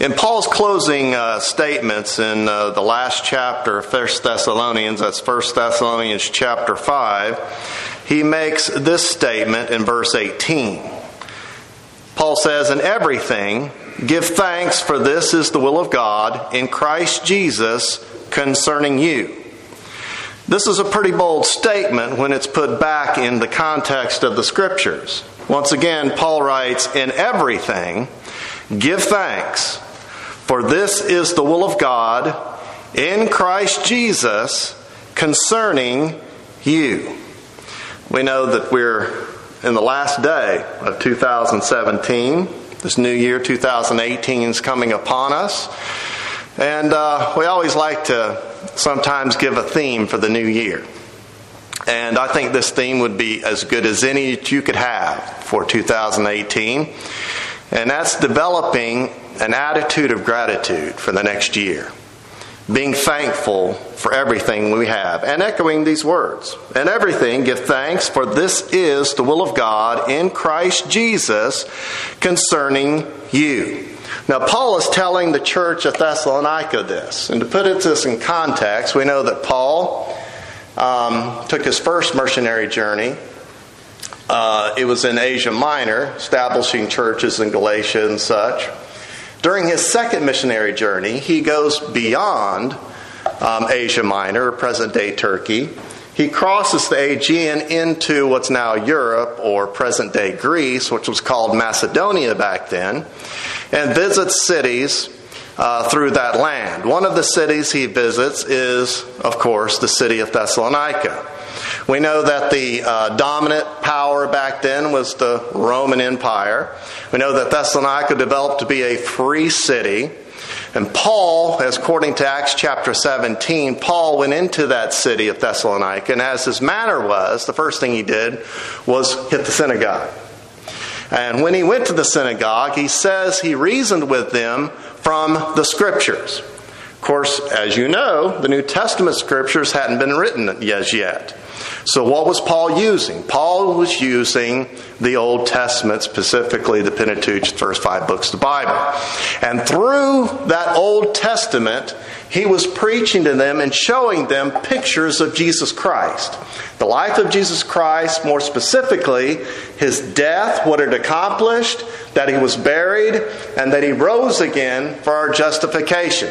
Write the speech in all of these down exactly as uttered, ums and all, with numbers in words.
In Paul's closing uh, statements in uh, the last chapter of First Thessalonians, that's First Thessalonians chapter five, he makes this statement in verse eighteen. Paul says, "In everything, give thanks, for this is the will of God in Christ Jesus concerning you." This is a pretty bold statement when it's put back in the context of the Scriptures. Once again, Paul writes, "In everything, give thanks, for this is the will of God in Christ Jesus concerning you." We know that we're in the last day of two thousand seventeen. This new year, two thousand eighteen, is coming upon us. And uh, we always like to sometimes give a theme for the new year. And I think this theme would be as good as any that you could have for two thousand eighteen. And that's developing an attitude of gratitude for the next year. Being thankful for everything we have. And echoing these words. "In everything, give thanks, for this is the will of God in Christ Jesus concerning you." Now, Paul is telling the church of Thessalonica this. And to put this in context, we know that Paul um, took his first missionary journey. Uh, it was in Asia Minor, establishing churches in Galatia and such. During his second missionary journey, he goes beyond um, Asia Minor, present-day Turkey. He crosses the Aegean into what's now Europe, or present-day Greece, which was called Macedonia back then, and visits cities uh, through that land. One of the cities he visits is, of course, the city of Thessalonica. We know that the uh, dominant power back then was the Roman Empire. We know that Thessalonica developed to be a free city. And Paul, as according to Acts chapter seventeen, Paul went into that city of Thessalonica, and as his manner was, the first thing he did was hit the synagogue. And when he went to the synagogue, he says he reasoned with them from the Scriptures. Of course, as you know, the New Testament Scriptures hadn't been written as yet. So what was Paul using? Paul was using the Old Testament, specifically the Pentateuch, the first five books of the Bible. And through that Old Testament, he was preaching to them and showing them pictures of Jesus Christ. The life of Jesus Christ, more specifically, his death, what it accomplished, that he was buried, and that he rose again for our justification.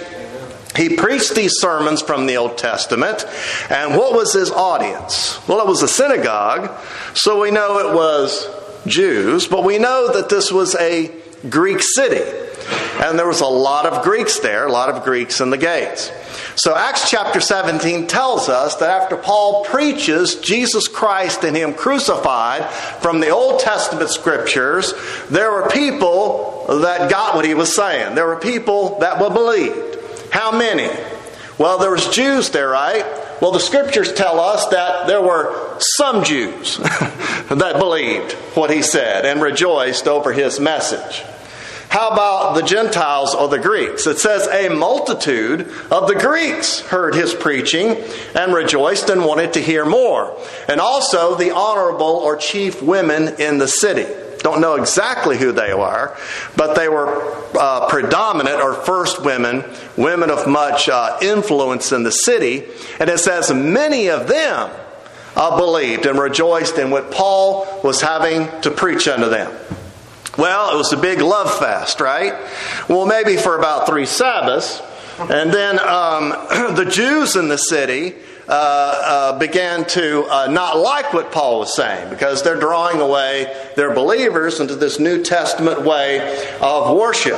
He preached these sermons from the Old Testament, and what was his audience? Well, it was a synagogue, so we know it was Jews, but we know that this was a Greek city, and there was a lot of Greeks there, a lot of Greeks in the gates. So Acts chapter seventeen tells us that after Paul preaches Jesus Christ and Him crucified from the Old Testament Scriptures, there were people that got what he was saying. There were people that were believed. How many? Well, there was Jews there, right? Well, the Scriptures tell us that there were some Jews that believed what he said and rejoiced over his message. How about the Gentiles or the Greeks? It says a multitude of the Greeks heard his preaching and rejoiced and wanted to hear more. And also the honorable or chief women in the city. Don't know exactly who they were, but they were uh, predominant or first women, women of much uh, influence in the city. And it says many of them uh, believed and rejoiced in what Paul was having to preach unto them. Well, it was a big love fest, right? Well, maybe for about three Sabbaths. And then um, the Jews in the city uh, uh, began to uh, not like what Paul was saying, because they're drawing away their believers into this New Testament way of worship.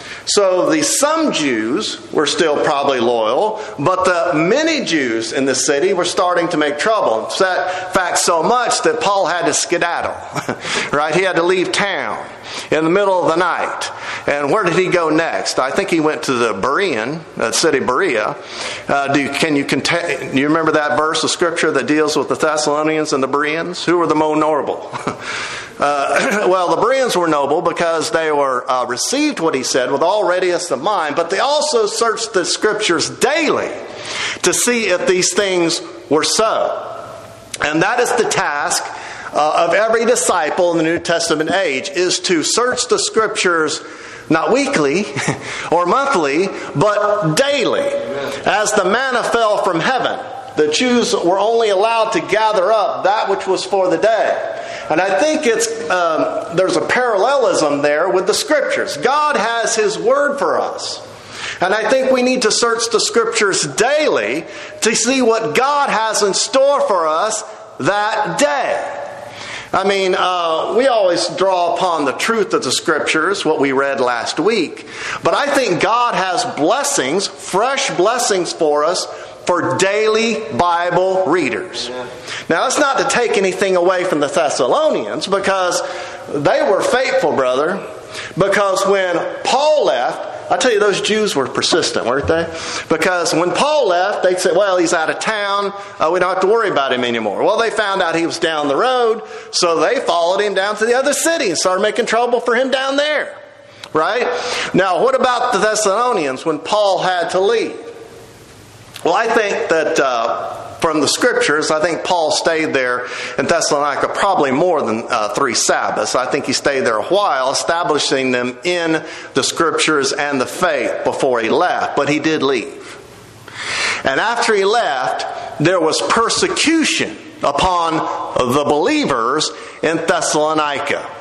So the some Jews were still probably loyal, but the many Jews in the city were starting to make trouble. In fact, so much that Paul had to skedaddle, right? He had to leave town in the middle of the night. And where did he go next? I think he went to the Berean, uh, city Berea. Uh, do, can you, cont- you remember that verse of Scripture that deals with the Thessalonians and the Bereans? Who were the more noble? Uh, well, the Bereans were noble because they were uh, received what he said with all readiness of mind, but they also searched the Scriptures daily to see if these things were so. And that is the task uh, of every disciple in the New Testament age, is to search the Scriptures Not weekly or monthly, but daily. As the manna fell from heaven, the Jews were only allowed to gather up that which was for the day. And I think it's um, there's a parallelism there with the Scriptures. God has His Word for us. And I think we need to search the Scriptures daily to see what God has in store for us that day. I mean, uh, we always draw upon the truth of the Scriptures, what we read last week. But I think God has blessings, fresh blessings for us for daily Bible readers. Yeah. Now, that's not to take anything away from the Thessalonians, because they were faithful, brother. Because when Paul left, I tell you, those Jews were persistent, weren't they? Because when Paul left, they said, well, he's out of town. Uh, we don't have to worry about him anymore. Well, they found out he was down the road, so they followed him down to the other city and started making trouble for him down there. Right? Now, what about the Thessalonians when Paul had to leave? Well, I think that uh, from the Scriptures, I think Paul stayed there in Thessalonica probably more than uh, three Sabbaths. I think he stayed there a while, establishing them in the Scriptures and the faith before he left. But he did leave. And after he left, there was persecution upon the believers in Thessalonica.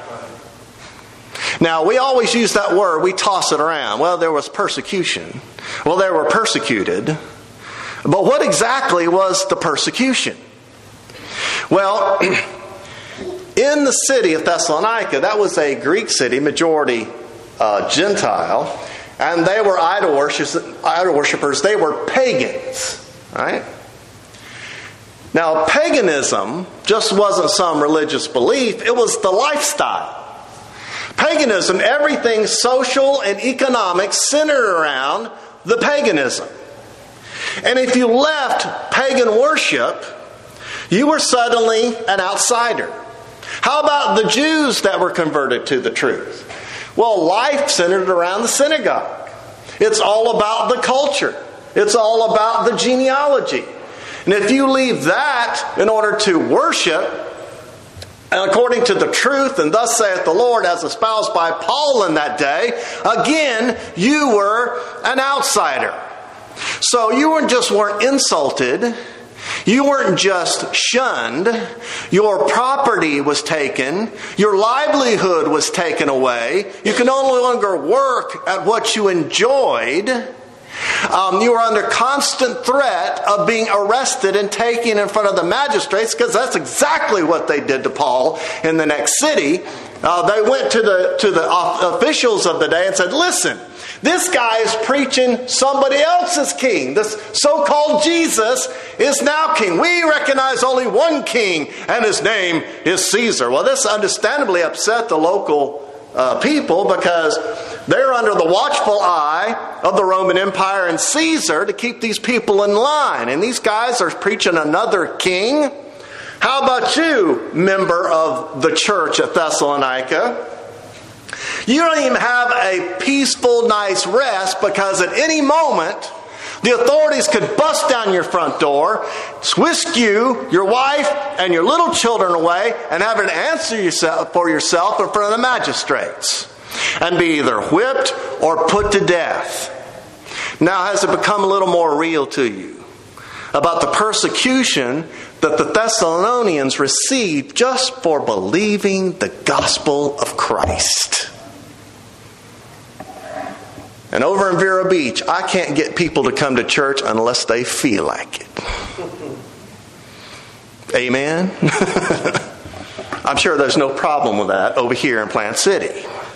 Now, we always use that word, we toss it around. Well, there was persecution. Well, they were persecuted. But what exactly was the persecution? Well, in the city of Thessalonica, that was a Greek city, majority uh, Gentile, and they were idol worshippers, idol worshippers. They were pagans, right? Now, paganism just wasn't some religious belief. It was the lifestyle. Paganism, everything social and economic centered around the paganism. And if you left pagan worship, you were suddenly an outsider. How about the Jews that were converted to the truth? Well, life centered around the synagogue. It's all about the culture. It's all about the genealogy. And if you leave that in order to worship, and according to the truth, and thus saith the Lord, as espoused by Paul in that day, again, you were an outsider. So you weren't just weren't insulted. You weren't just shunned. Your property was taken. Your livelihood was taken away. You could no longer work at what you enjoyed. Um, you were under constant threat of being arrested and taken in front of the magistrates, because that's exactly what they did to Paul in the next city. Uh, they went to the to the officials of the day and said, listen, this guy is preaching somebody else's king. This so-called Jesus is now king. We recognize only one king, and his name is Caesar. Well, this understandably upset the local uh, people, because they're under the watchful eye of the Roman Empire and Caesar to keep these people in line. And these guys are preaching another king. How about you, member of the church at Thessalonica? You don't even have a peaceful, nice rest, because at any moment, the authorities could bust down your front door, whisk you, your wife, and your little children away, and have an answer yourself for yourself in front of the magistrates, and be either whipped or put to death. Now, has it become a little more real to you about the persecution that the Thessalonians received just for believing the gospel of Christ? And over in Vero Beach, I can't get people to come to church unless they feel like it. Amen? I'm sure there's no problem with that over here in Plant City.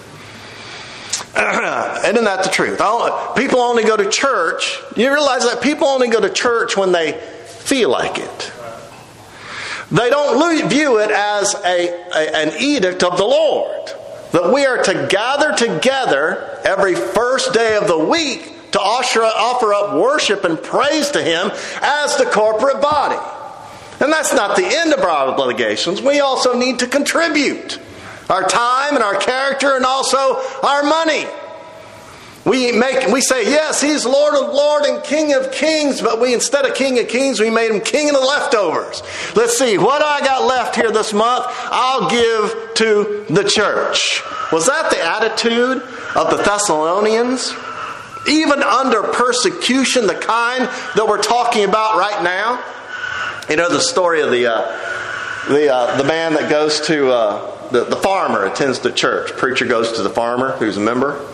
Isn't that the truth? People only go to church. You realize that people only go to church when they feel like it. They don't view it as a, a an edict of the Lord, that we are to gather together every first day of the week to offer, offer up worship and praise to Him as the corporate body. And that's not the end of our obligations. We also need to contribute our time and our character and also our money. We make we say, yes, He's Lord of Lords and King of Kings, but we, instead of King of Kings, we made Him King of the leftovers. Let's see, what I got left here this month, I'll give to the church. Was that the attitude of the Thessalonians, even under persecution, the kind that we're talking about right now. You know the story of the uh, the uh, the man that goes to uh, the the farmer attends the church. Preacher goes to the farmer who's a member.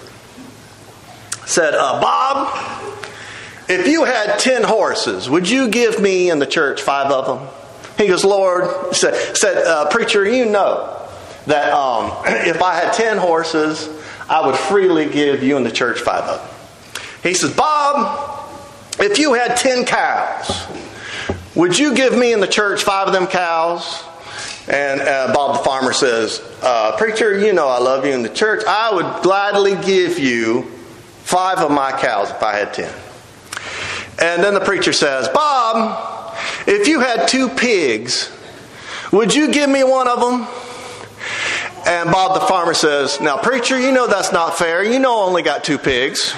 Said, uh, Bob, if you had ten horses, would you give me in the church five of them? He goes, Lord, said, said uh, preacher, you know that um, if I had ten horses, I would freely give you in the church five of them. He says, Bob, if you had ten cows, would you give me in the church five of them cows? And uh, Bob the farmer says, uh, preacher, you know I love you in the church. I would gladly give you five of my cows if I had ten. And then the preacher says, Bob, if you had two pigs, would you give me one of them? And Bob the farmer says, now preacher, you know that's not fair. You know I only got two pigs.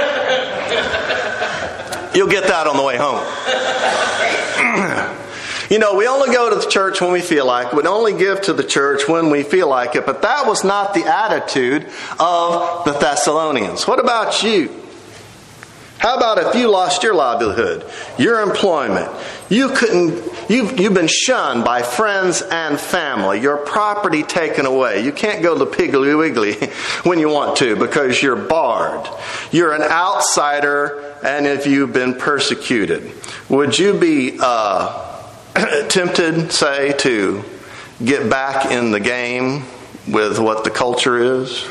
You'll get that on the way home. You know, we only go to the church when we feel like it. We only give to the church when we feel like it. But that was not the attitude of the Thessalonians. What about you? How about if you lost your livelihood, your employment? You couldn't, you've, you've been shunned by friends and family. Your property taken away. You can't go to Piggly Wiggly when you want to because you're barred. You're an outsider, and if you've been persecuted. Would you be uh, tempted, say, to get back in the game with what the culture is?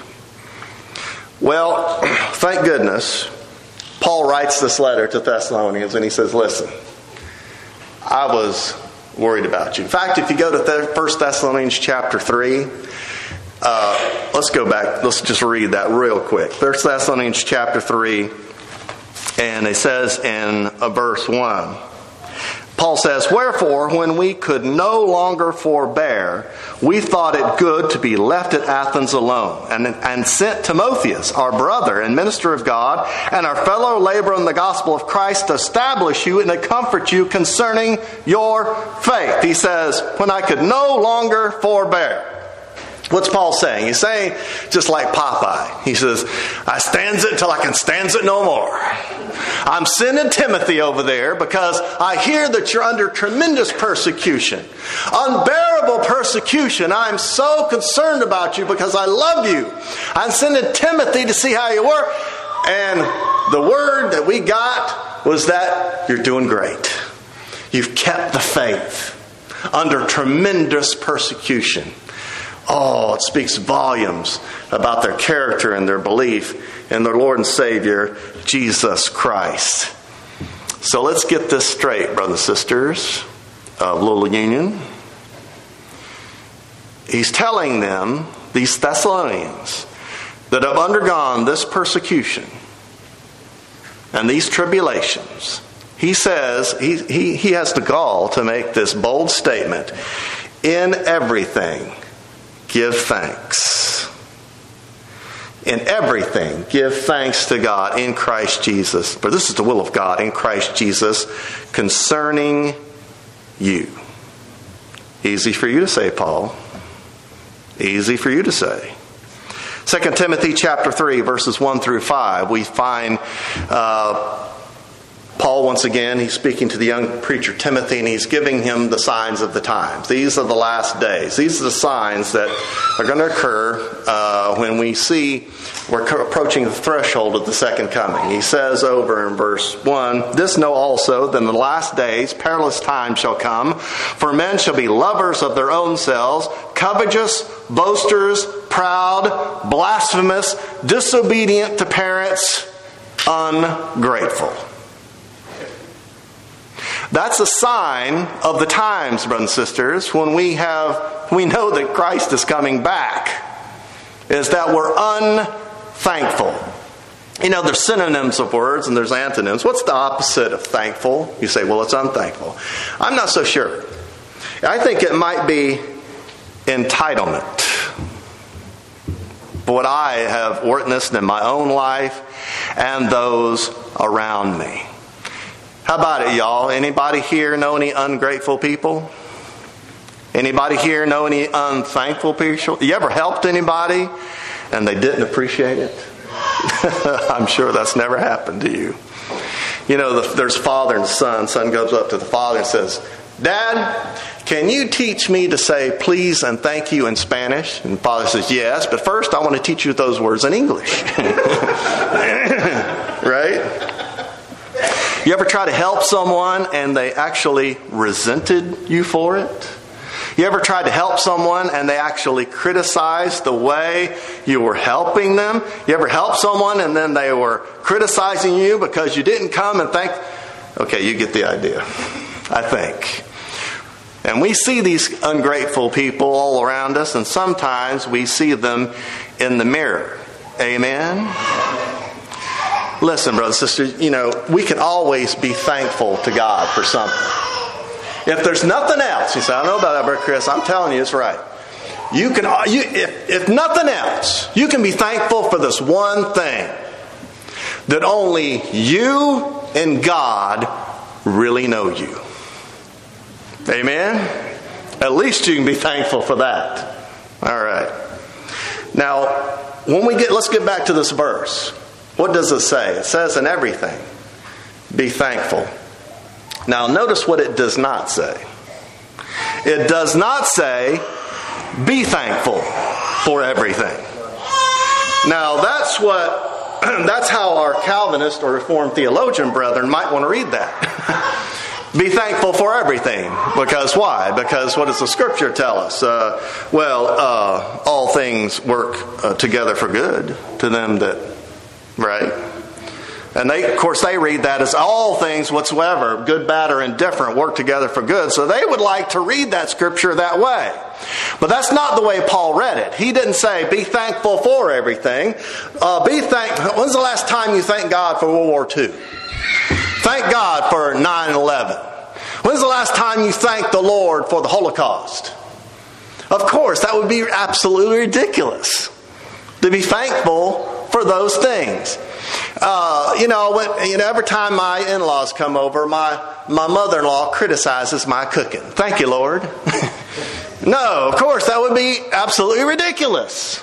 Well, thank goodness, Paul writes this letter to Thessalonians and he says, listen, I was worried about you. In fact, if you go to First Thessalonians chapter three, uh, let's go back. Let's just read that real quick. First Thessalonians chapter three, and it says in uh, verse one, Paul says, wherefore, when we could no longer forbear, we thought it good to be left at Athens alone, and, and sent Timotheus, our brother and minister of God, and our fellow laborer in the gospel of Christ, to establish you and to comfort you concerning your faith. He says, when I could no longer forbear. What's Paul saying? He's saying, just like Popeye. He says, I stands it till I can stands it no more. I'm sending Timothy over there because I hear that you're under tremendous persecution. Unbearable persecution. I'm so concerned about you because I love you. I'm sending Timothy to see how you work. And the word that we got was that you're doing great. You've kept the faith under tremendous persecution. Oh, it speaks volumes about their character and their belief in their Lord and Savior, Jesus Christ. So let's get this straight, brothers and sisters of Little Union. He's telling them, these Thessalonians, that have undergone this persecution and these tribulations. He says, he, he, he has the gall to make this bold statement, in everything, give thanks. In everything, give thanks to God in Christ Jesus. For this is the will of God in Christ Jesus concerning you. Easy for you to say, Paul. Easy for you to say. Second Timothy chapter three, verses one through five, we find uh, Paul, once again, he's speaking to the young preacher Timothy, and he's giving him the signs of the times. These are the last days. These are the signs that are going to occur uh, when we see we're approaching the threshold of the second coming. He says over in verse one, this know also that in the last days perilous times shall come, for men shall be lovers of their own selves, covetous, boasters, proud, blasphemous, disobedient to parents, ungrateful. That's a sign of the times, brothers and sisters, when we have, we know that Christ is coming back, is that we're unthankful. You know, there's synonyms of words and there's antonyms. What's the opposite of thankful? You say, well, it's unthankful. I'm not so sure. I think it might be entitlement. What I have witnessed in my own life and those around me. How about it, y'all? Anybody here know any ungrateful people? Anybody here know any unthankful people? You ever helped anybody and they didn't appreciate it? I'm sure that's never happened to you. You know, the, there's father and son. Son goes up to the father and says, Dad, can you teach me to say please and thank you in Spanish? And the father says, yes, but first I want to teach you those words in English. Right? You ever try to help someone and they actually resented you for it? You ever tried to help someone and they actually criticized the way you were helping them? You ever help someone and then they were criticizing you because you didn't come and thank? Okay, you get the idea, I think. And we see these ungrateful people all around us, and sometimes we see them in the mirror. Amen? Listen, brothers and sisters, you know, we can always be thankful to God for something. If there's nothing else, you say, I don't know about that, Brother Chris, I'm telling you it's right. You can, you, if, if nothing else, you can be thankful for this one thing. That only you and God really know you. Amen? At least you can be thankful for that. All right. Now, when we get, let's get back to this verse. What does it say? It says in everything, be thankful. Now, notice what it does not say. It does not say, be thankful for everything. Now, that's what, that's how our Calvinist or Reformed theologian brethren might want to read that. Be thankful for everything. Because why? Because what does the Scripture tell us? Uh, well, uh, all things work uh, together for good to them that, right? And they, of course, they read that as all things whatsoever, good, bad, or indifferent, work together for good. So they would like to read that Scripture that way. But that's not the way Paul read it. He didn't say, be thankful for everything. Uh, be thank. When's the last time you thanked God for World War Two? Thank God for nine eleven. When's the last time you thanked the Lord for the Holocaust? Of course, that would be absolutely ridiculous to be thankful for those things. Uh, you know, when, you know, every time my in-laws come over, my, my mother-in-law criticizes my cooking. Thank you, Lord. No, of course, that would be absolutely ridiculous.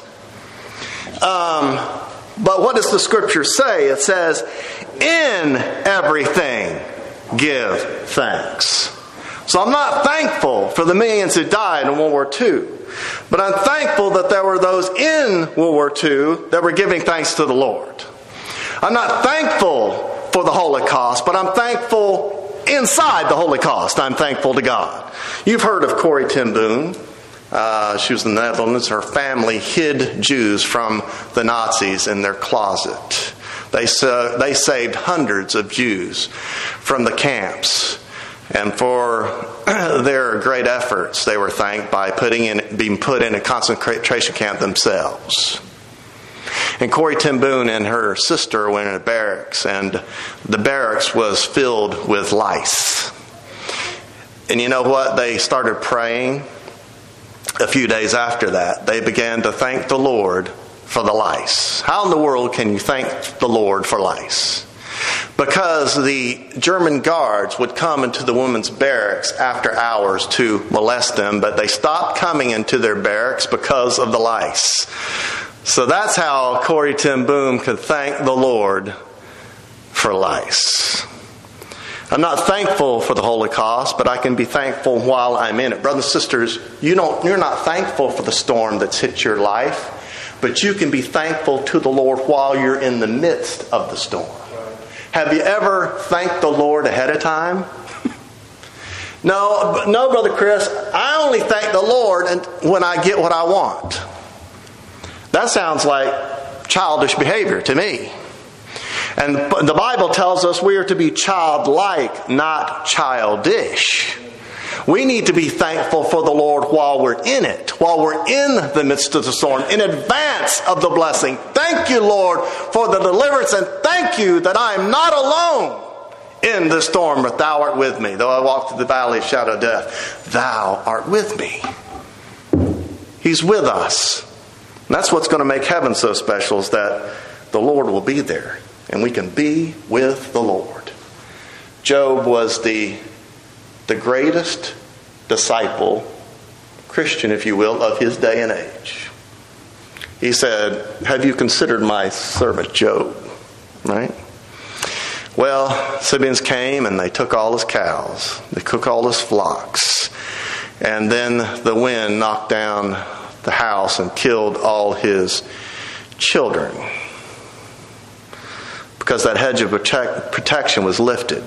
Um, but what does the Scripture say? It says, in everything, give thanks. So I'm not thankful for the millions who died in World War Two. But I'm thankful that there were those in World War Two that were giving thanks to the Lord. I'm not thankful for the Holocaust, but I'm thankful inside the Holocaust. I'm thankful to God. You've heard of Corrie ten Boom. Uh, she was in the Netherlands. Her family hid Jews from the Nazis in their closet. They, uh, they saved hundreds of Jews from the camps. And for their great efforts, they were thanked by putting in, being put in a concentration camp themselves. And Corrie ten Boom and her sister went in a barracks, and the barracks was filled with lice. And you know what? They started praying. A few days after that, they began to thank the Lord for the lice. How in the world can you thank the Lord for lice? Because the German guards would come into the women's barracks after hours to molest them, but they stopped coming into their barracks because of the lice. So that's how Corrie ten Boom could thank the Lord for lice. I'm not thankful for the Holocaust, but I can be thankful while I'm in it. Brothers and sisters, you don't, you're not thankful for the storm that's hit your life, but you can be thankful to the Lord while you're in the midst of the storm. Have you ever thanked the Lord ahead of time? No, no, Brother Chris, I only thank the Lord when I get what I want. That sounds like childish behavior to me. And the Bible tells us we are to be childlike, not childish. We need to be thankful for the Lord while we're in it, while we're in the midst of the storm, in advance of the blessing. Thank you, Lord, for the deliverance, and thank you that I am not alone in the storm, but thou art with me. Though I walk through the valley of shadow of death, thou art with me. He's with us. And that's what's going to make heaven so special, is that the Lord will be there. And we can be with the Lord. Job was the, the greatest disciple, Christian if you will, of his day and age. he said, have you considered my servant Job? Right? Well, Sabaeans came and they took all his cows. They took all his flocks. And then the wind knocked down the house and killed all his children. Because that hedge of protect, protection was lifted.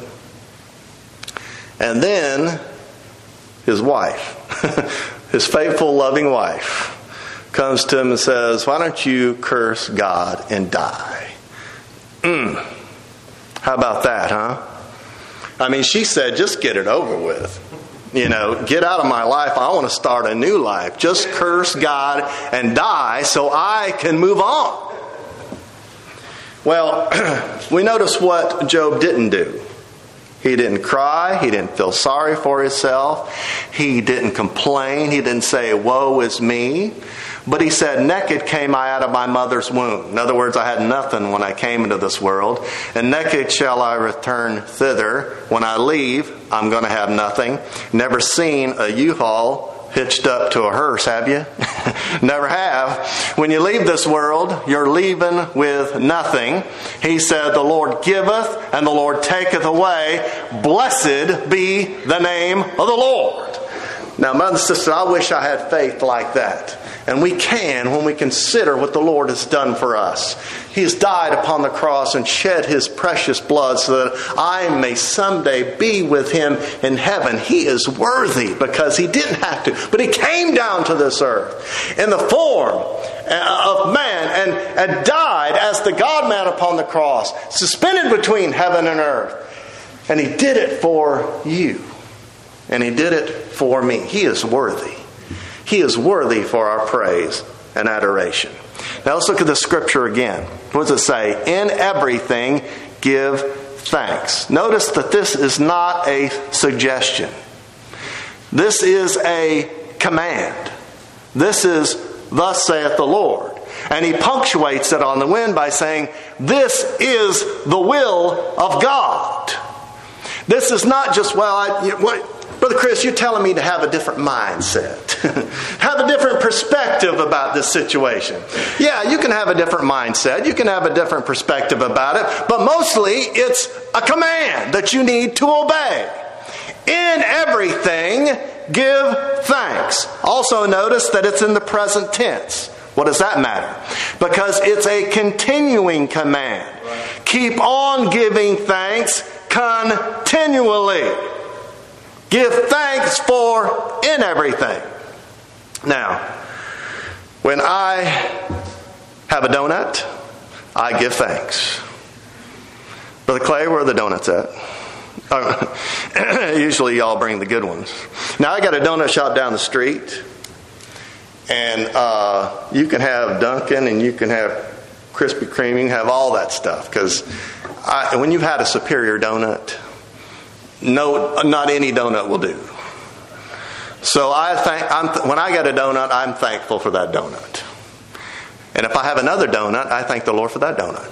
And then his wife, his faithful, loving wife, comes to him and says, why don't you curse God and die? Mm. How about that, huh? I mean, she said, just get it over with. You know, get out of my life. I want to start a new life. Just curse God and die so I can move on. Well, we notice what Job didn't do. He didn't cry. He didn't feel sorry for himself. He didn't complain. He didn't say, woe is me. But he said, naked came I out of my mother's womb. In other words, I had nothing when I came into this world. And naked shall I return thither. When I leave, I'm going to have nothing. Never seen a U-Haul hitched up to a hearse, have you? Never have. When you leave this world, you're leaving with nothing. He said, the Lord giveth and the Lord taketh away. Blessed be the name of the Lord. Now, mother and sister, I wish I had faith like that. And we can when we consider what the Lord has done for us. He has died upon the cross and shed His precious blood so that I may someday be with Him in heaven. He is worthy because He didn't have to. But He came down to this earth in the form of man and, and died as the God-man upon the cross, suspended between heaven and earth. And He did it for you. And He did it for me. He is worthy. He is worthy for our praise and adoration. Now let's look at the scripture again. What does it say? In everything give thanks. Notice that this is not a suggestion. This is a command. This is, thus saith the Lord. And he punctuates it on the wind by saying, this is the will of God. This is not just, well, I, you, what, Brother Chris, you're telling me to have a different mindset. Have a different perspective about this situation. Yeah, you can have a different mindset. You can have a different perspective about it. But mostly, it's a command that you need to obey. In everything, give thanks. Also notice that it's in the present tense. What does that matter? Because it's a continuing command. Keep on giving thanks continually. Give thanks for in everything. Now, when I have a donut, I give thanks. Brother Clay, where are the donuts at? Uh, usually y'all bring the good ones. Now, I got a donut shop down the street. And uh, you can have Dunkin' and you can have Krispy Kreme. You can have all that stuff. Because when you've had a superior donut, no, not any donut will do. So I thank, I'm, when I get a donut, I'm thankful for that donut. And if I have another donut, I thank the Lord for that donut.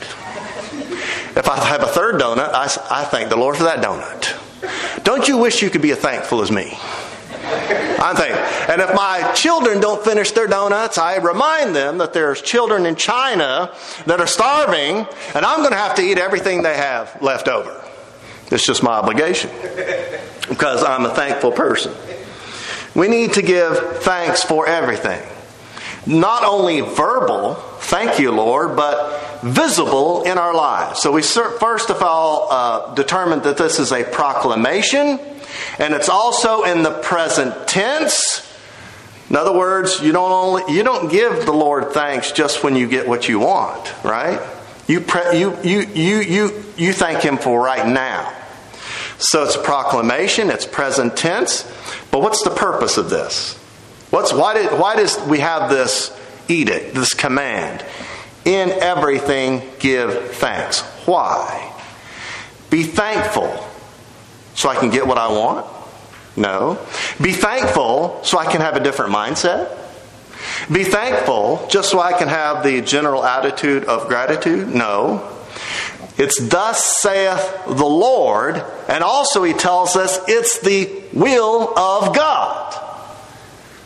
If I have a third donut, I, I thank the Lord for that donut. Don't you wish you could be as thankful as me? I'm thankful. And if my children don't finish their donuts, I remind them that there's children in China that are starving, and I'm going to have to eat everything they have left over. It's just my obligation because I'm a thankful person. We need to give thanks for everything. Not only verbal, thank you, Lord, but visible in our lives. So we first of all uh, determined that this is a proclamation, and it's also in the present tense. In other words, you don't only you don't give the Lord thanks just when you get what you want, right? You pre- you you you you you thank Him for right now. So it's a proclamation, it's present tense. But what's the purpose of this? What's why did why does we have this edict, this command? In everything give thanks. Why? Be thankful so I can get what I want? No. Be thankful so I can have a different mindset? Be thankful just so I can have the general attitude of gratitude? No. It's thus saith the Lord, and also He tells us it's the will of God.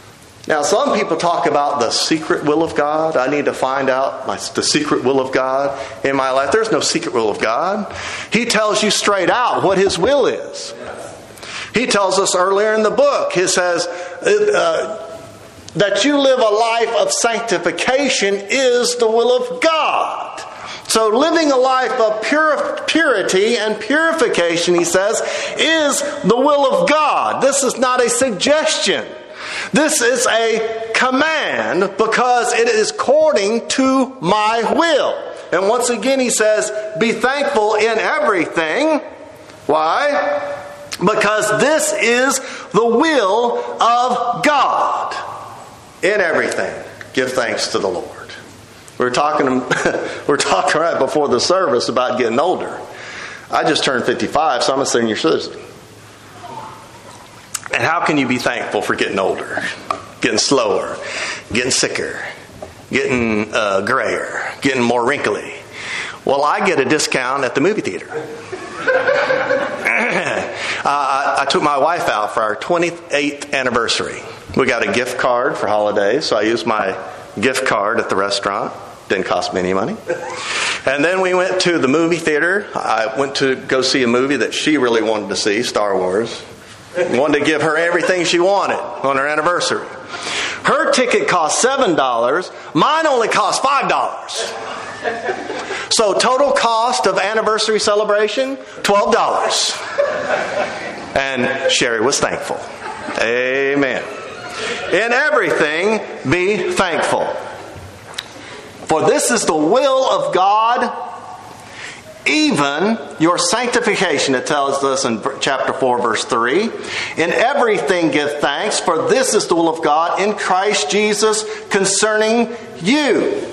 Now, some people talk about the secret will of God. I need to find out my, the secret will of God in my life. There's no secret will of God. He tells you straight out what His will is. He tells us earlier in the book, He says uh, that you live a life of sanctification is the will of God. So living a life of pure, purity and purification, He says, is the will of God. This is not a suggestion. This is a command because it is according to my will. And once again He says, be thankful in everything. Why? Because this is the will of God. In everything, give thanks to the Lord. We were talking, we were talking right before the service about getting older. I just turned fifty-five, so I'm a senior citizen. And how can you be thankful for getting older, getting slower, getting sicker, getting uh, grayer, getting more wrinkly? Well, I get a discount at the movie theater. Uh, I took my wife out for our twenty-eighth anniversary. We got a gift card for holidays, so I used my gift card at the restaurant. Didn't cost me any money. And then we went to the movie theater. I went to go see a movie that she really wanted to see, Star Wars. Wanted to give her everything she wanted on her anniversary. Her ticket cost seven dollars. Mine only cost five dollars. So total cost of anniversary celebration, twelve dollars. And Sherry was thankful. Amen. In everything, be thankful. For this is the will of God, even your sanctification. It tells us in chapter four, verse three. In everything give thanks, for this is the will of God in Christ Jesus concerning you.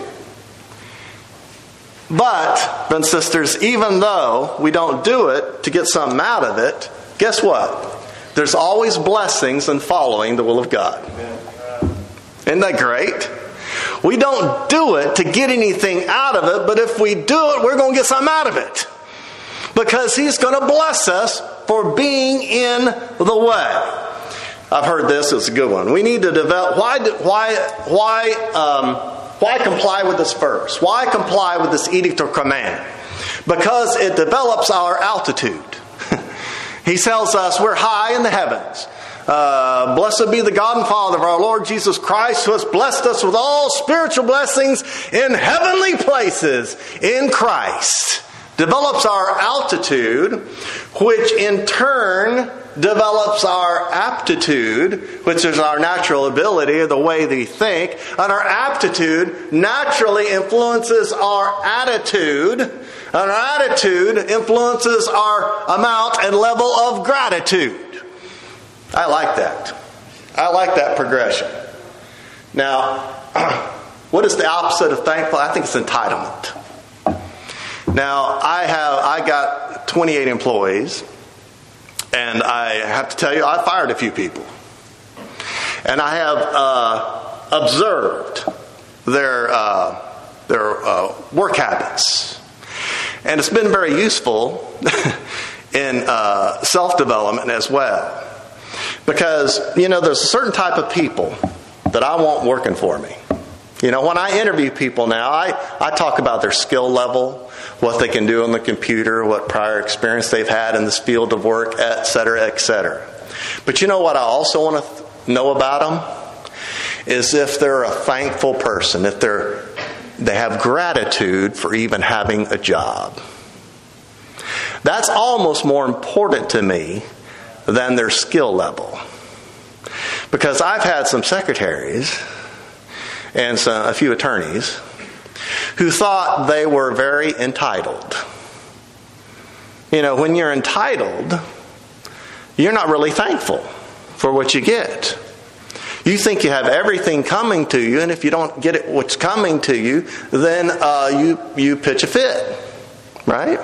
But, brothers and sisters, even though we don't do it to get something out of it, guess what? There's always blessings in following the will of God. Isn't that great? We don't do it to get anything out of it, but if we do it, we're going to get something out of it. Because He's going to bless us for being in the way. I've heard this, it's a good one. We need to develop, why, why, why, um, why comply with this verse? Why comply with this edict or command? Because it develops our altitude. He tells us we're high in the heavens. Uh, blessed be the God and Father of our Lord Jesus Christ, who has blessed us with all spiritual blessings in heavenly places in Christ. Develops our altitude, which in turn develops our aptitude, which is our natural ability, the way we think. And our aptitude naturally influences our attitude. And our attitude influences our amount and level of gratitude. I like that. I like that progression. Now, what is the opposite of thankful? I think it's entitlement. Now, I have I got twenty-eight employees, and I have to tell you, I fired a few people. And I have uh, observed their, uh, their uh, work habits. And it's been very useful in uh, self-development as well. Because, you know, there's a certain type of people that I want working for me. You know, when I interview people now, I, I talk about their skill level, what they can do on the computer, what prior experience they've had in this field of work, et cetera, et cetera. But you know what I also want to th- know about them? Is if they're a thankful person, if they're they have gratitude for even having a job. That's almost more important to me than their skill level. Because I've had some secretaries and some, a few attorneys who thought they were very entitled. You know, when you're entitled, you're not really thankful for what you get. You think you have everything coming to you, and if you don't get it, what's coming to you, then uh, you you pitch a fit, right?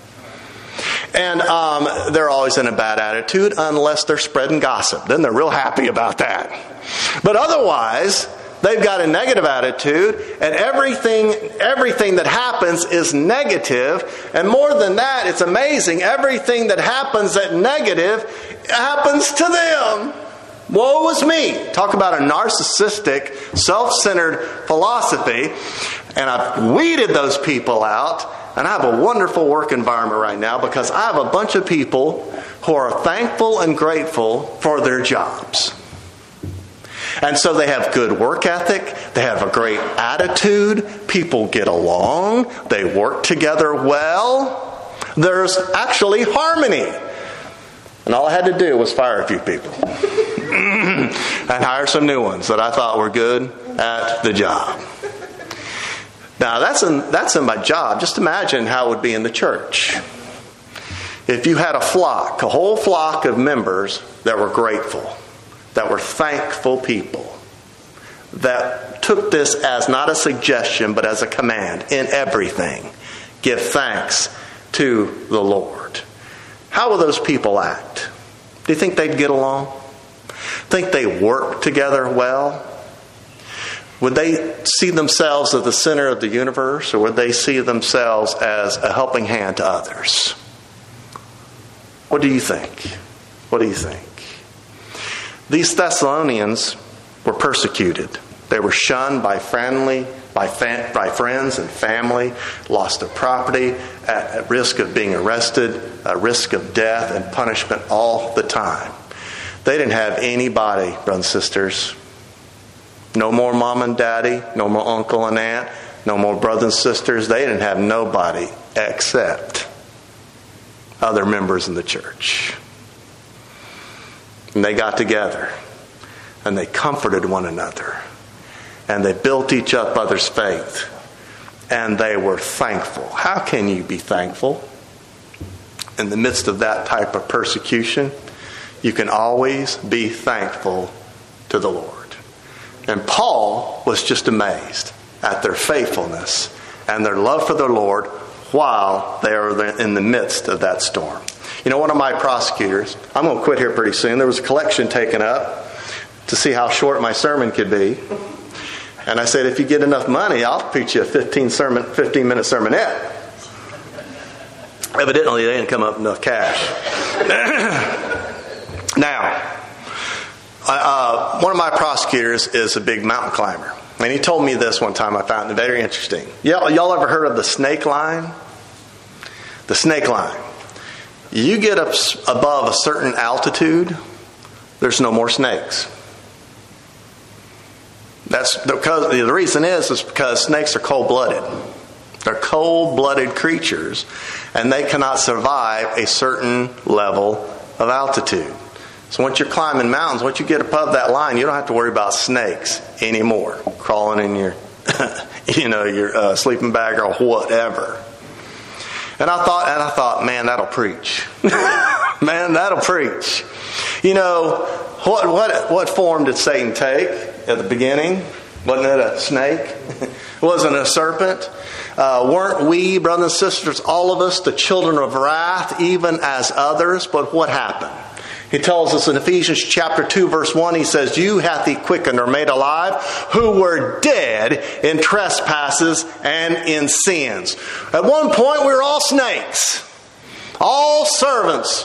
And um, they're always in a bad attitude unless they're spreading gossip. Then they're real happy about that. But otherwise, they've got a negative attitude, and everything everything that happens is negative. And more than that, it's amazing. Everything that happens that negative happens to them. Woe is me. Talk about a narcissistic, self-centered philosophy. And I've weeded those people out. And I have a wonderful work environment right now because I have a bunch of people who are thankful and grateful for their jobs. And so they have good work ethic. They have a great attitude. People get along. They work together well. There's actually harmony. And all I had to do was fire a few people and hire some new ones that I thought were good at the job. Now, that's in, that's in my job. Just imagine how it would be in the church. If you had a flock, a whole flock of members that were grateful, that were thankful people, that took this as not a suggestion, but as a command in everything. Give thanks to the Lord. How will those people act? Do you think they'd get along? Think they work together well? Would they see themselves as the center of the universe, or would they see themselves as a helping hand to others? What do you think? What do you think? These Thessalonians were persecuted. They were shunned by family, by, fa- by friends and family, lost their property, at, at risk of being arrested, at risk of death and punishment all the time. They didn't have anybody, brothers and sisters. No more mom and daddy, no more uncle and aunt, no more brothers and sisters. They didn't have nobody except other members in the church. And they got together and they comforted one another and they built each other's faith and they were thankful. How can you be thankful in the midst of that type of persecution? You can always be thankful to the Lord. And Paul was just amazed at their faithfulness and their love for the Lord while they were in the midst of that storm. You know, one of my prosecutors, I'm going to quit here pretty soon. There was a collection taken up to see how short my sermon could be. And I said, if you get enough money, I'll preach you a fifteen sermon, fifteen minute sermonette. Evidently, they didn't come up with enough cash. Now, Uh, one of my prosecutors is a big mountain climber. And he told me this one time. I found it very interesting. Y'all, y'all ever heard of the snake line? The snake line. You get up above a certain altitude, there's no more snakes. That's because the reason is is because snakes are cold-blooded. They're cold-blooded creatures, and they cannot survive a certain level of altitude. So once you're climbing mountains, once you get above that line, you don't have to worry about snakes anymore crawling in your, you know, your uh, sleeping bag or whatever. And I thought, and I thought, man, that'll preach. Man, that'll preach. You know, what what what form did Satan take at the beginning? Wasn't it a snake? Wasn't it a serpent? Uh, weren't we, brothers and sisters, all of us, the children of wrath, even as others? But what happened? He tells us in Ephesians chapter two, verse one, he says, you hath he quickened or made alive who were dead in trespasses and in sins. At one point, we were all snakes. All servants.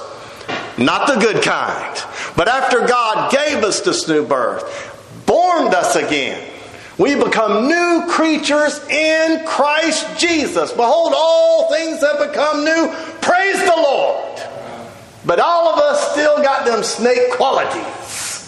Not the good kind. But after God gave us this new birth, born us again, we become new creatures in Christ Jesus. Behold, all things have become new. Praise the Lord. But all of us still got them snake qualities.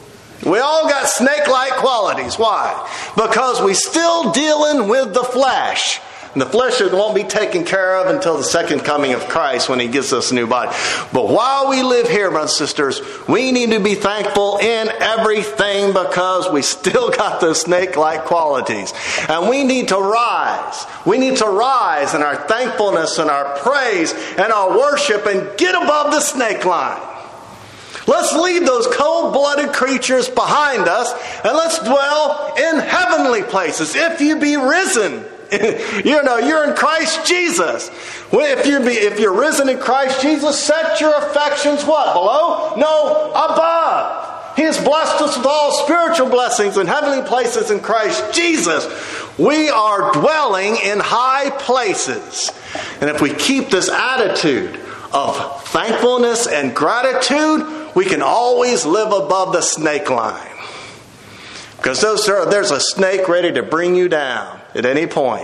We all got snake-like qualities. Why? Because we still dealing with the flesh. And the flesh won't be taken care of until the second coming of Christ when He gives us a new body. But while we live here, brothers and sisters, we need to be thankful in everything because we still got those snake-like qualities. And we need to rise. We need to rise in our thankfulness and our praise and our worship and get above the snake line. Let's leave those cold-blooded creatures behind us and let's dwell in heavenly places. If you be risen, you know, you're in Christ Jesus. Well, if you be, if you're risen in Christ Jesus, set your affections what? Below? No, above. He has blessed us with all spiritual blessings in heavenly places in Christ Jesus. We are dwelling in high places. And if we keep this attitude of thankfulness and gratitude, we can always live above the snake line. Because those are, there's a snake ready to bring you down at any point.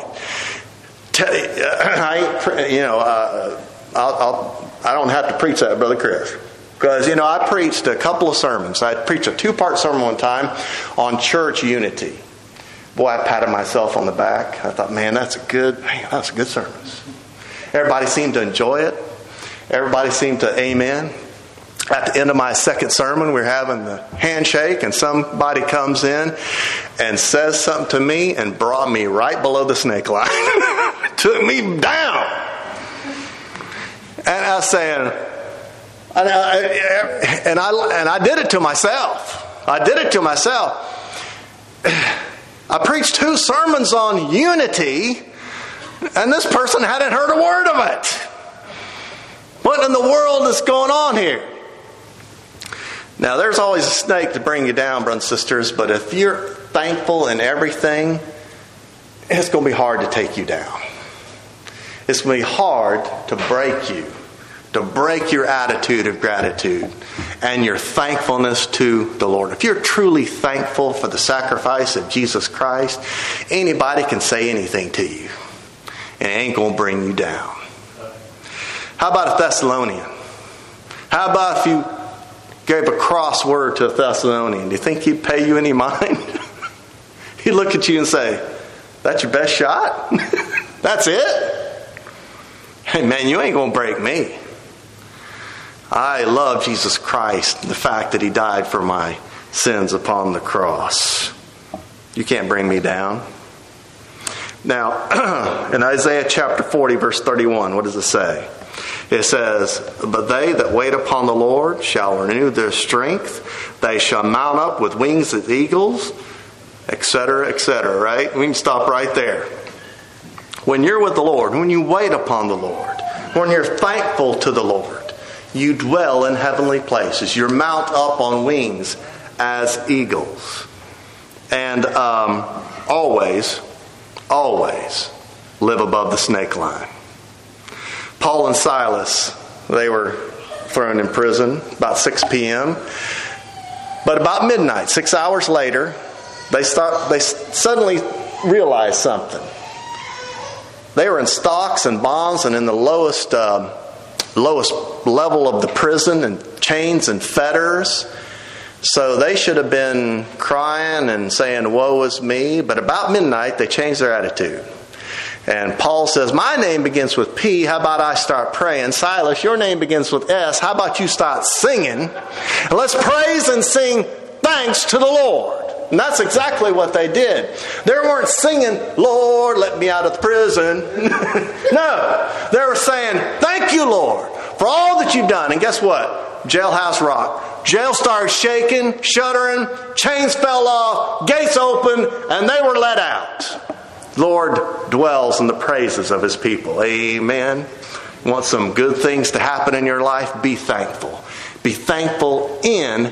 I, you know, uh, I'll, I'll, I don't have to preach that, Brother Chris. Because, you know, I preached a couple of sermons. I preached a two-part sermon one time on church unity. Boy, I patted myself on the back. I thought, man, that's a good, man, that's a good sermon. Everybody seemed to enjoy it. Everybody seemed to amen. At the end of my second sermon, we're having the handshake, and somebody comes in and says something to me and brought me right below the snake line. Took me down. And I was saying, and I, and I and I did it to myself. I did it to myself. I preached two sermons on unity, and this person hadn't heard a word of it. What in the world is going on here? Now, there's always a snake to bring you down, brothers and sisters, but if you're thankful in everything, it's going to be hard to take you down. It's going to be hard to break you, to break your attitude of gratitude and your thankfulness to the Lord. If you're truly thankful for the sacrifice of Jesus Christ, anybody can say anything to you, and it ain't going to bring you down. How about a Thessalonian? How about if you gave a cross word to a Thessalonian? Do you think he'd pay you any mind? He'd look at you and say, that's your best shot? That's it? Hey man, you ain't going to break me. I love Jesus Christ, the fact that he died for my sins upon the cross. You can't bring me down. Now, in Isaiah chapter forty, verse thirty-one, what does it say? It says, but they that wait upon the Lord shall renew their strength. They shall mount up with wings as eagles, et cetera, et cetera, right? We can stop right there. When you're with the Lord, when you wait upon the Lord, when you're thankful to the Lord, you dwell in heavenly places. You mount up on wings as eagles. And um, always, always live above the snake line. Paul and Silas, they were thrown in prison about six p.m. But about midnight, six hours later, they start. They suddenly realized something. They were in stocks and bonds and in the lowest, uh, lowest level of the prison, and chains and fetters. So they should have been crying and saying, woe is me. But about midnight, they changed their attitude. And Paul says, my name begins with P. How about I start praying? Silas, your name begins with S. How about you start singing? And let's praise and sing thanks to the Lord. And that's exactly what they did. They weren't singing, Lord, let me out of the prison. No. They were saying, thank you, Lord, for all that you've done. And guess what? Jailhouse rock. Jail started shaking, shuddering, chains fell off, gates opened, and they were let out. Lord dwells in the praises of his people. Amen. You want some good things to happen in your life? Be thankful. Be thankful in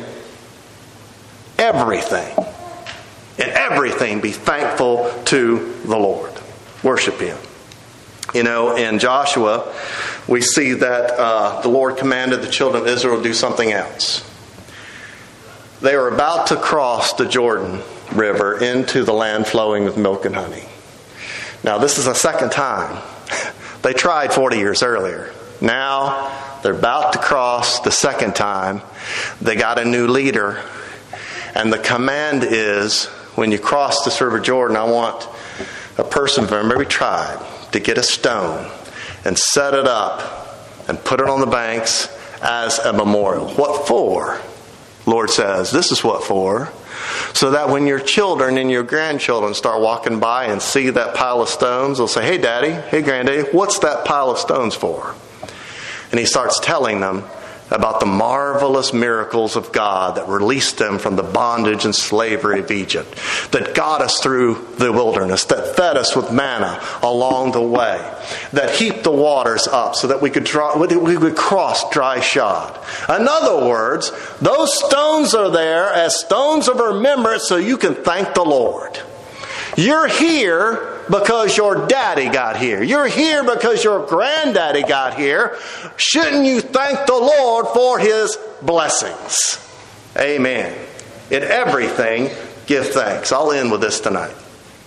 everything. In everything, be thankful to the Lord. Worship him. You know, in Joshua, we see that uh, the Lord commanded the children of Israel to do something else. They were about to cross the Jordan River into the land flowing with milk and honey. Now, this is the second time. They tried forty years earlier. Now, they're about to cross the second time. They got a new leader. And the command is, when you cross this River Jordan, I want a person from every tribe to get a stone and set it up and put it on the banks as a memorial. What for? Lord says, this is what for. So that when your children and your grandchildren start walking by and see that pile of stones, they'll say, hey, Daddy, hey, Granddaddy, what's that pile of stones for? And he starts telling them about the marvelous miracles of God that released them from the bondage and slavery of Egypt, that got us through the wilderness, that fed us with manna along the way, that heaped the waters up so that we could draw, we could cross dry shod. In other words, those stones are there as stones of remembrance so you can thank the Lord. You're here because your daddy got here. You're here because your granddaddy got here. Shouldn't you thank the Lord for his blessings? Amen. In everything, give thanks. I'll end with this tonight.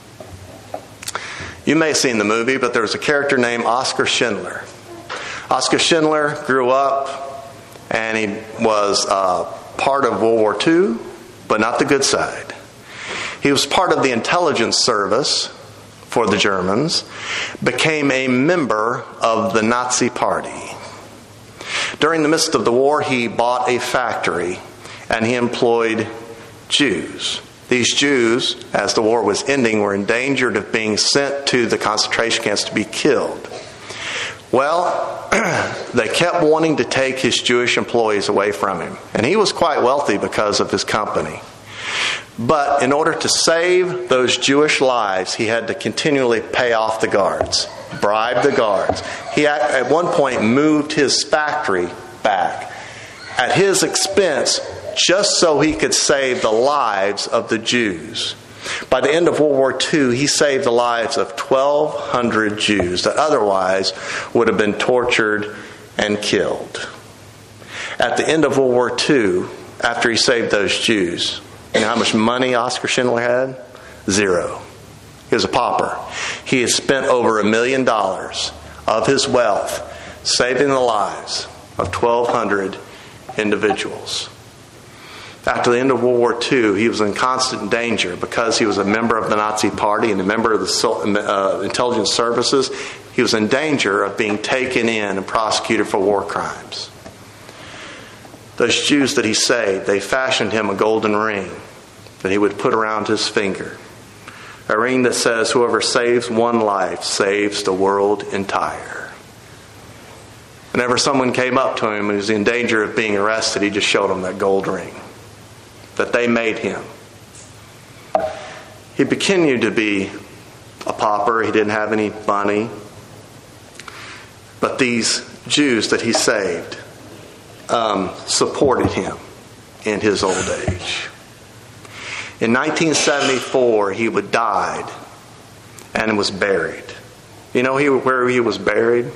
You may have seen the movie, but there was a character named Oskar Schindler. Oskar Schindler grew up, and he was uh, part of World War Two, but not the good side. He was part of the intelligence service for the Germans, became a member of the Nazi Party. During the midst of the war, he bought a factory, and he employed Jews. These Jews, as the war was ending, were in danger of being sent to the concentration camps to be killed. Well, they kept wanting to take his Jewish employees away from him. And he was quite wealthy because of his company. But in order to save those Jewish lives, he had to continually pay off the guards, bribe the guards. He at one point moved his factory back at his expense, just so he could save the lives of the Jews. By the end of World War Two, he saved the lives of twelve hundred Jews that otherwise would have been tortured and killed. At the end of World War Two, after he saved those Jews, you know how much money Oskar Schindler had? Zero. He was a pauper. He had spent over a million dollars of his wealth saving the lives of twelve hundred individuals. After the end of World War Two, he was in constant danger because he was a member of the Nazi Party and a member of the uh, intelligence services. He was in danger of being taken in and prosecuted for war crimes. Those Jews that he saved, they fashioned him a golden ring that he would put around his finger. A ring that says, whoever saves one life saves the world entire. Whenever someone came up to him and was in danger of being arrested, he just showed them that gold ring that they made him. He continued to be a pauper. He didn't have any money. But these Jews that he saved um, supported him in his old age. In nineteen seventy-four, he would died and was buried. You know he, where he was buried?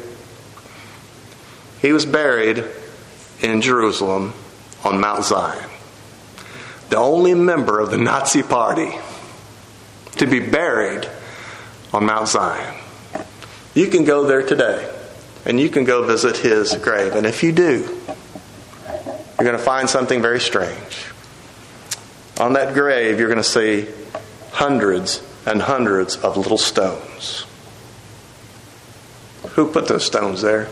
He was buried in Jerusalem on Mount Zion. The only member of the Nazi Party to be buried on Mount Zion. You can go there today, and you can go visit his grave. And if you do, you're going to find something very strange. On that grave, you're going to see hundreds and hundreds of little stones. Who put those stones there?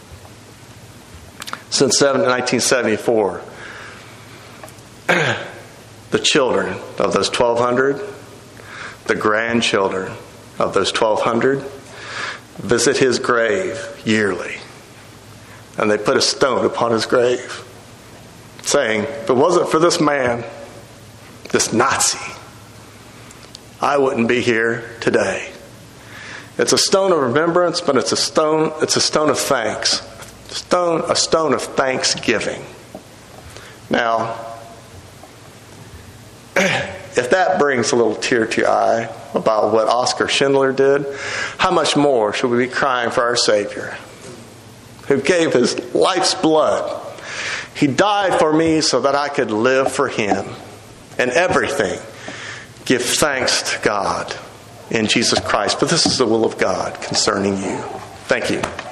Since nineteen seventy-four, the children of those twelve hundred, the grandchildren of those twelve hundred, visit his grave yearly. And they put a stone upon his grave, saying, if it wasn't for this man, this Nazi, I wouldn't be here today. It's a stone of remembrance, but it's a stone, it's a stone of thanks. Stone, a stone of thanksgiving. Now, if that brings a little tear to your eye about what Oskar Schindler did, how much more should we be crying for our Savior, who gave his life's blood? He died for me so that I could live for him. And everything, give thanks to God in Jesus Christ. But this is the will of God concerning you. Thank you.